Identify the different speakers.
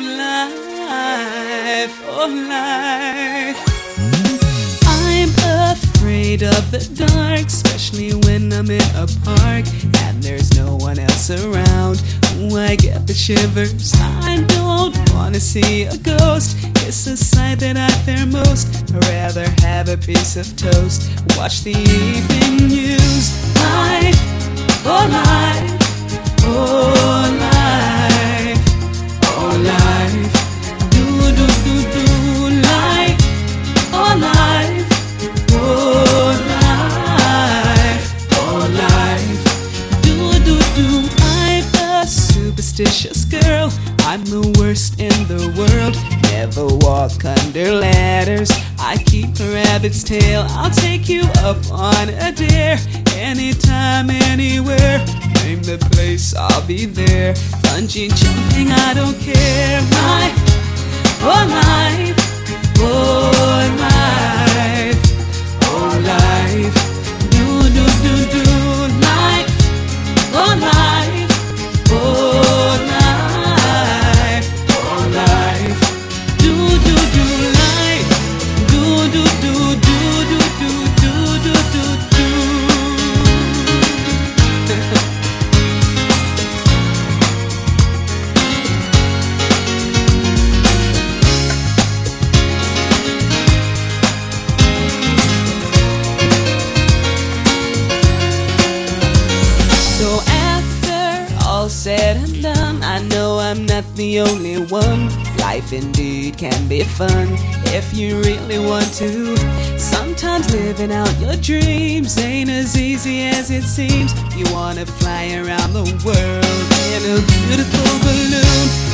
Speaker 1: life, oh life. I'm afraid of the dark, especially when I'm in a park and there's no one else around. Ooh, I get the shivers. I don't wanna see a ghost. It's a sight that I fear most. I'd rather have a piece of toast, watch the evening news. Life, oh life, oh life, oh life. Do do do do life, oh life, oh life, oh life. Do do do. I'm a superstitious girl. I'm the worst in the world. Never walk under ladders. I keep a rabbit's tail. I'll take you up on a dare. Anytime, anywhere. Name the place, I'll be there. Bungee jumping, I don't care. Life, oh life, oh life, oh life. Do do do do life, oh life, oh life, oh life. Do do do life, do do do do do do do do do do. So after all said and done, I know I'm not the only one. Life indeed can be fun if you really want to. Sometimes living out your dreams ain't as easy as it seems. You wanna fly around the world in a beautiful balloon.